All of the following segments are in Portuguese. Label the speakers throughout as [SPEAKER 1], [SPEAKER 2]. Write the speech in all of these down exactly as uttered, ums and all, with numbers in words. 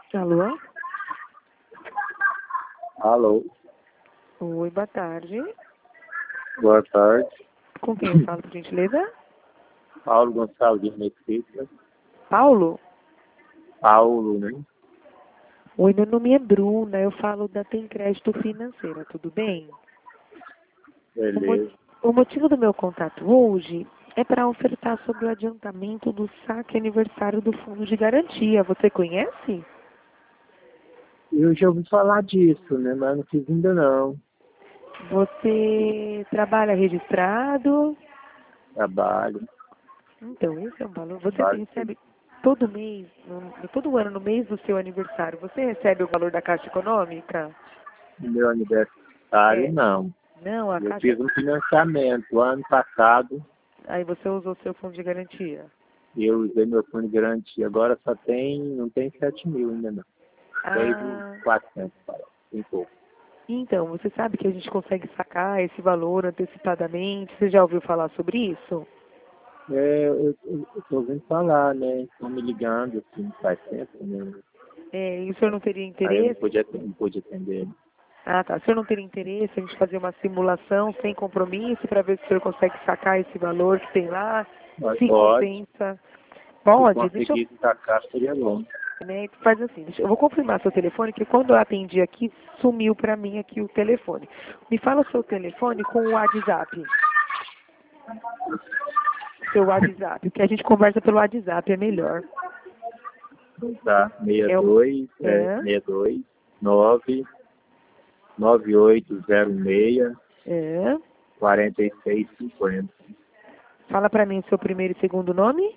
[SPEAKER 1] Alô?
[SPEAKER 2] Alô,
[SPEAKER 1] Oi, boa tarde.
[SPEAKER 2] boa tarde.
[SPEAKER 1] Com quem eu falo, por gentileza?
[SPEAKER 2] Paulo Gonçalves de Mesquita.
[SPEAKER 1] Paulo?
[SPEAKER 2] Paulo, né?
[SPEAKER 1] Oi, meu nome é Bruna, eu falo da Tem Crédito Financeira, tudo bem? O, mo-
[SPEAKER 2] Beleza.
[SPEAKER 1] o motivo do meu contato hoje é para ofertar sobre o adiantamento do saque aniversário do Fundo de Garantia. Você conhece?
[SPEAKER 2] Eu já ouvi falar disso, né? Mas não fiz ainda não.
[SPEAKER 1] Você trabalha registrado?
[SPEAKER 2] Trabalho,
[SPEAKER 1] Então, esse é um valor. Você
[SPEAKER 2] trabalho
[SPEAKER 1] recebe todo mês, no- todo ano, no mês do seu aniversário, você recebe o valor da Caixa Econômica?
[SPEAKER 2] no meu aniversário,
[SPEAKER 1] É.
[SPEAKER 2] não.
[SPEAKER 1] Não, a
[SPEAKER 2] Eu
[SPEAKER 1] Caixa.
[SPEAKER 2] fiz um financiamento ano passado
[SPEAKER 1] Aí você usou seu fundo de garantia.
[SPEAKER 2] e eu usei meu fundo de garantia. Agora só tem, não tem sete mil ainda não. Seis mil
[SPEAKER 1] Ah,
[SPEAKER 2] e quatrocentos, tem pouco.
[SPEAKER 1] então, você sabe que a gente consegue sacar esse valor antecipadamente? Você já ouviu falar sobre isso?
[SPEAKER 2] É, eu, eu, eu tô ouvindo falar, né? Estão me ligando, assim, faz tempo, né?
[SPEAKER 1] É, e o senhor não teria
[SPEAKER 2] Aí eu não
[SPEAKER 1] interesse?
[SPEAKER 2] pude, não pude atender.
[SPEAKER 1] Ah, tá. O senhor não teria interesse a gente fazer uma simulação sem compromisso para ver se o senhor consegue sacar esse valor que tem lá?
[SPEAKER 2] Mas
[SPEAKER 1] Se
[SPEAKER 2] pode.
[SPEAKER 1] compensa?
[SPEAKER 2] Se
[SPEAKER 1] Pode, deixa eu.
[SPEAKER 2] conseguir sacar, seria bom.
[SPEAKER 1] Né, faz assim, deixa, eu vou confirmar seu telefone, que quando eu atendi aqui, sumiu para mim aqui o telefone. Me fala o seu telefone com o WhatsApp. Seu WhatsApp, que a gente conversa pelo WhatsApp, é melhor.
[SPEAKER 2] Então tá,
[SPEAKER 1] É o.
[SPEAKER 2] sessenta e dois, é,
[SPEAKER 1] É,
[SPEAKER 2] sessenta e dois, nove, nove oito zero seis,
[SPEAKER 1] é.
[SPEAKER 2] quarenta e seis cinquenta.
[SPEAKER 1] Fala para mim o seu primeiro e segundo nome.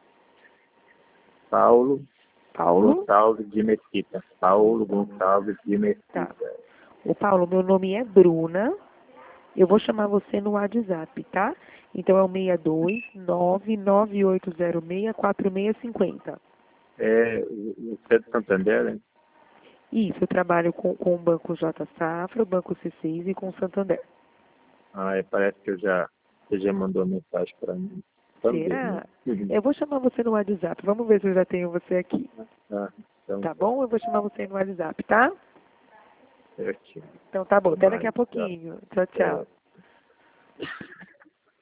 [SPEAKER 2] Paulo
[SPEAKER 1] Paulo.
[SPEAKER 2] Gonçalves de Mesquita. Paulo Gonçalves de
[SPEAKER 1] Tá.
[SPEAKER 2] Mesquita.
[SPEAKER 1] O Paulo, meu nome é Bruna. Eu vou chamar você no WhatsApp, tá? Então é o seis dois nove nove oito zero seis quatro seis cinco zero.
[SPEAKER 2] É, o você é do Santander, né?
[SPEAKER 1] Isso, eu trabalho com, com o Banco J Safra, o Banco C seis e com o Santander.
[SPEAKER 2] Ah, é, parece que eu já, você já mandou mensagem para mim. Também, né?
[SPEAKER 1] Será?
[SPEAKER 2] Uhum.
[SPEAKER 1] Eu vou chamar você no WhatsApp. Vamos ver se eu já tenho você aqui.
[SPEAKER 2] Tá, então
[SPEAKER 1] Tá
[SPEAKER 2] tá,
[SPEAKER 1] bom? Eu vou chamar você no WhatsApp, tá?
[SPEAKER 2] certinho.
[SPEAKER 1] Então tá bom. Até daqui a
[SPEAKER 2] Mas, já,
[SPEAKER 1] pouquinho. Tchau,
[SPEAKER 2] é,
[SPEAKER 1] tchau.